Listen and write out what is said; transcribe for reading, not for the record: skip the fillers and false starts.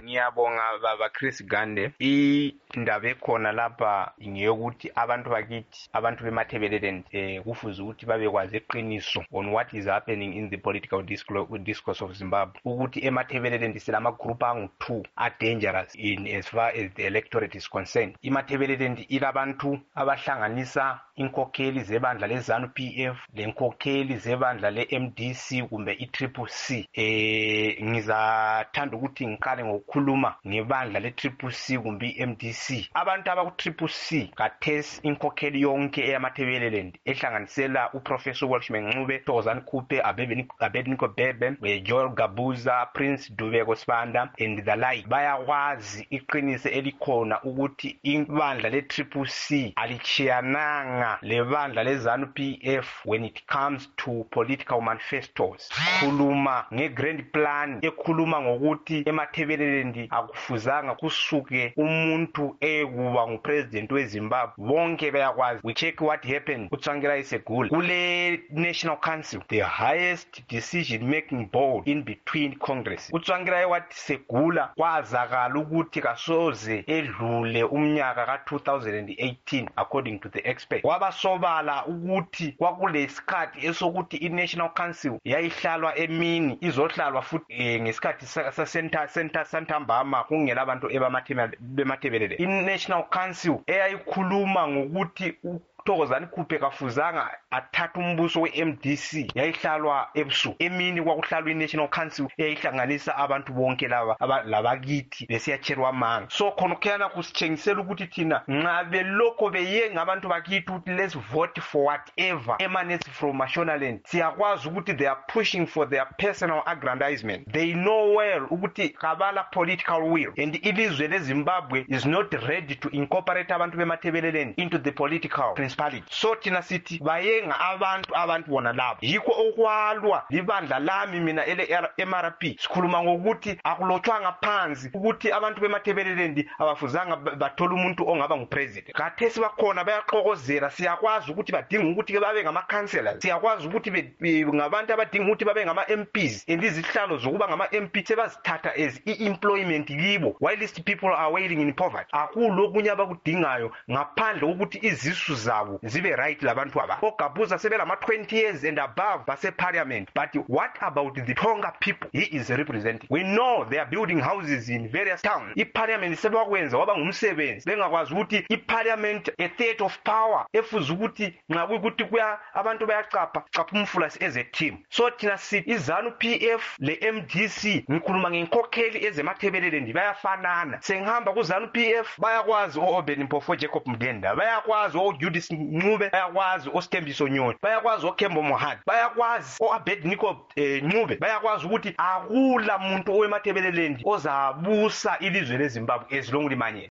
Ngiyabonga baba Chris Gande. Indaba ekhona lapha ngeyokuthi abantu bakithi, abantu bemathebeleland kufuze ukuthi babekwazi iqiniso on what is happening in the political discourse of Zimbabwe. Ukuthi emathebeleland silama group angu-2 are dangerous in as far as the electorate is concerned. Imathebeleland ilabantu abahlanganisa inkokheli zebandla leZANU PF lenkokheli zebandla leMDC kumbe iCCC. Ngizathanda ukuthi ngiqale ngokukhuluma ngebandla leCCC kumbe iMDC. Abantu abakuCCC kathesi inkokheli yonke eyamathebeleland ehlanganisela uProfessor Welshman Ncube, Thokozani Khuphe, Abednego Bebe, Joel Gabuza, Prince Dubeko Sibanda and the like bayakwazi iqiniso elikhona ukuthi ibandla leCCC alichiyananga lebandla leZANU PF when it comes to political manifestos. Khuluma ngegrand plan ekhuluma ngokuthi emathebeleland akufuzanga kusuke umuntu ekuba ngupresident weZimbabwe. Bonke bayakwazi. We check what happened uTsvangira Isegula kule National Council, the highest decision making board in between Congress. uTsvangira wathi Segula kwazakala ukuthi kasoze edlule umnyaka ka2018 according to the expert. Wabasobala ukuthi kwakulesikhathi esokuthi iNational Council yayihlalwa emini izohlalwa futhi ngesikhathi sa Santambama kungela abantu bemathebelele. iNational Council eyayikhuluma ngokuthi Thokozani Khuphe kafuzanga athatha umbuso weMDC yayihlalwa ebusuku. Emini kwakuhlalwa iNational Council eyayihlanganisa abantu bonke laba labakithi besiyatshelwa manga. So khona kuyana kusitshengisela ukuthi thina nxa belokho beye ngabantu bakithi ukuthi let's vote for whatever emanates from Mashonaland, siyakwazi ukuthi they are pushing for their personal aggrandizement. They know well ukuthi kabala political will, and ilizwe leZimbabwe is not ready to incorporate abantu bemathebeleland into the political principality. So thina sithi bayenga abantu bona labo yikho okwalwa libandla lami mina MRP. Sikhuluma ngokuthi akulotshwanga phansi ukuthi abantu bemathebeleland abafuzanga bathola umuntu ongaba ngupresident. Kathesi bakhona bayaxokozela. Siyakwazi ukuthi badinga ukuthi babe ngama-councillors, siyakwazi ukuthi ngabantu abadinga ukuthi babe ngama-MPs, and izihlalo zokuba ngama-MP sebazithatha as i-employment kibo whilst people are waiting in poverty. Akulokunye abakudingayo ngaphandle ukuthi izisu zabo zibe right labantu aba. oGabuza sebelama 20 years and above base parliament, but what about the Tonga people he is representing? We know they are building houses in various towns. iParliament sebakwenza waba ngumsebenzi bengakwazi ukuthi iParliament a third of power efuza ukuthi nxa kuyikuthi kuya abantu bayacapha umfula as a team. So thina sithi iZANU PF le MDC ngikhuluma ngenkokheli ezemathebeleland bayafanana. Sengihamba kuZANU PF bayakwazi oBeni Mpofo Jacob Mdenda, bayakwazi oJudith Ncube, bayakwazi oSthembiso Nyoni, bayakwazi oKhembo Mohadi, bayakwazi oAbednego Ncube, bayakwazi ukuthi akula muntu owemathebeleland ozabusa ilizwe leZimbabwe as long limanye.